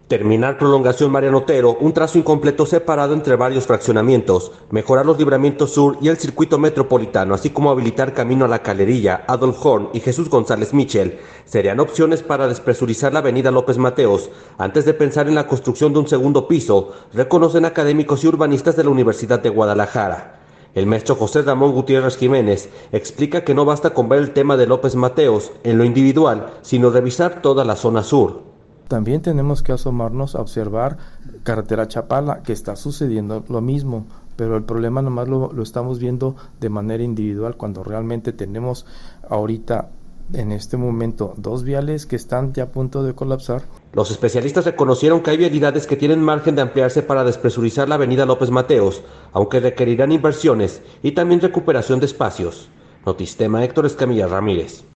Terminar prolongación Mariano Otero, un trazo incompleto separado entre varios fraccionamientos, mejorar los libramientos sur y el circuito metropolitano, así como habilitar camino a La Calerilla, Adolf Horn y Jesús González Michel, serían opciones para despresurizar la avenida López Mateos, antes de pensar en la construcción de un segundo piso, reconocen académicos y urbanistas de la Universidad de Guadalajara. El maestro José Ramón Gutiérrez Jiménez explica que no basta con ver el tema de López Mateos en lo individual, sino revisar toda la zona sur. También tenemos que asomarnos a observar carretera Chapala, que está sucediendo lo mismo, pero el problema nomás lo estamos viendo de manera individual, cuando realmente tenemos ahorita, en este momento, dos viales que están ya a punto de colapsar. Los especialistas reconocieron que hay vialidades que tienen margen de ampliarse para despresurizar la avenida López Mateos, aunque requerirán inversiones y también recuperación de espacios. Notistema Héctor Escamilla Ramírez.